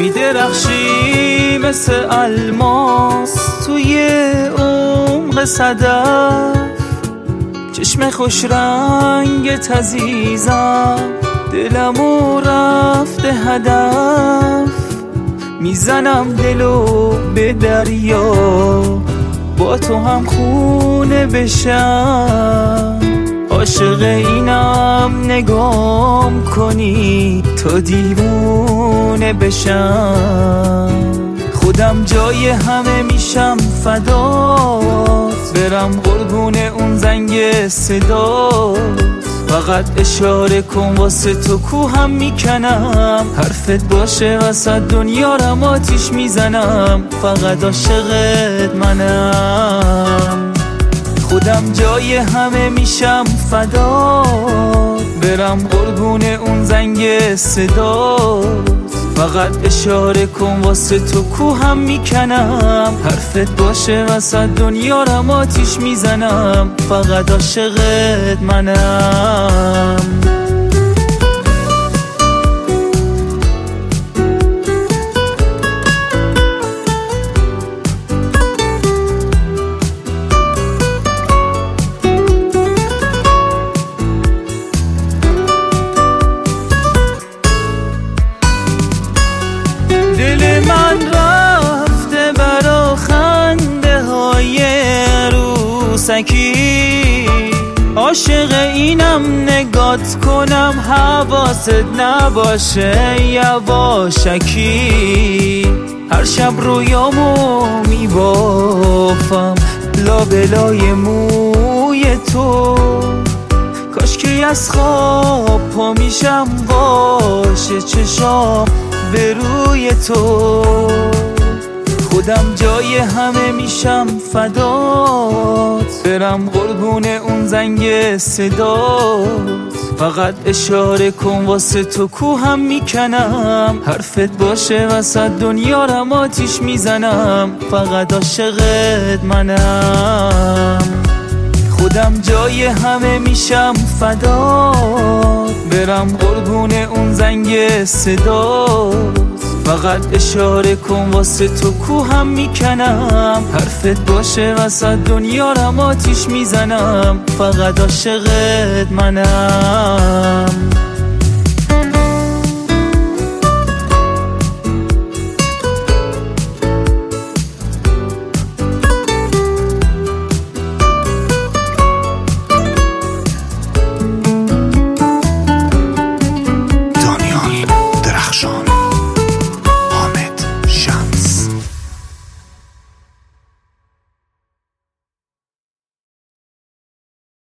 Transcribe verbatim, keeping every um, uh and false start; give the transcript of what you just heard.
میدرخشی مثل الماس توی عمق صدف، چشم خوش رنگت عزیزم دلمو رفته هدف. میزنم دلو به دریا با تو هم خونه بشم، عاشق اینم نگام کنی تا دیوونه بشم. خودم جای همه میشم فدات، برم قربون اون زنگ صدات. فقط اشاره کن واسه تو کوهم میکنم، حرفت باشه وسط دنیا رم آتیش میزنم. فقط عاشقت منم، خودم جای همه میشم فدات، برم قربون اون زنگ صدات. فقط اشاره کن واسه تو کوهم میکنم، حرفت باشه وسط دنیا رم آتیش میزنم. فقط عاشقت منم. دل من رفته برا خنده های عروسکی، عاشق اینم نگات کنم حواست نباشه یواشکی. هر شب رویامو میبافم لابلای موی تو، کاش که از خواب پا میشم باشه چشام به روی تو. خودم جای همه میشم فدات، برم قربون اون زنگ صدات. فقط اشاره کن واسه تو کوهم میکنم، حرفت باشه وسط دنیا رم آتیش میزنم. فقط عاشقت منم، خودم جای همه میشم فدات، برم قربون اون زنگ صدات. فقط اشاره کن واسه تو کوهم میکنم، حرفت باشه وسط دنیا رم آتیش میزنم. فقط عاشقت منم.